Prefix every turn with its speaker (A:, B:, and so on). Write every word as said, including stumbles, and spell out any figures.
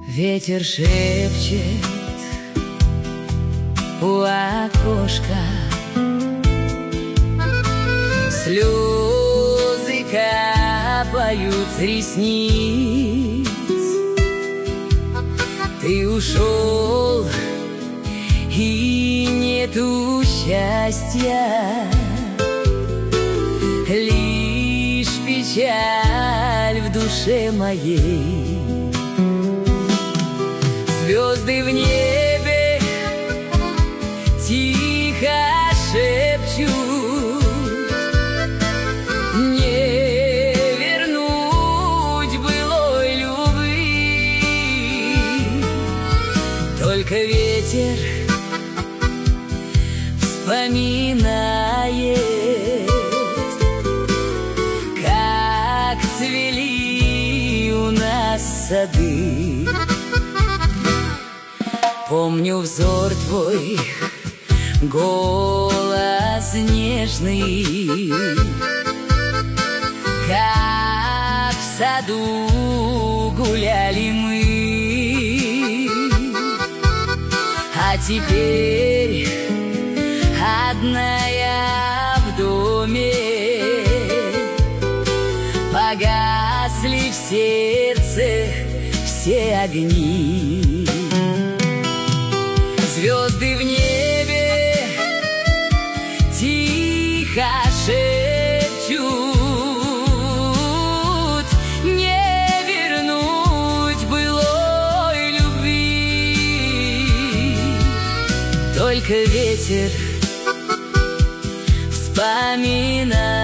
A: Ветер шепчет у окошка, слезы капают с ресниц. Ты ушел, и нету счастья, лишь печаль в душе моей. Звезды в небе тихо шепчут: не вернуть былой любви. Только ветер вспоминает, как цвели у нас сады. Помню взор твой, голос нежный, как в саду гуляли мы. А теперь одна я в доме, погасли в сердце все огни. Звезды в небе тихо шепчут: не вернуть былой любви. Только ветер вспоминает,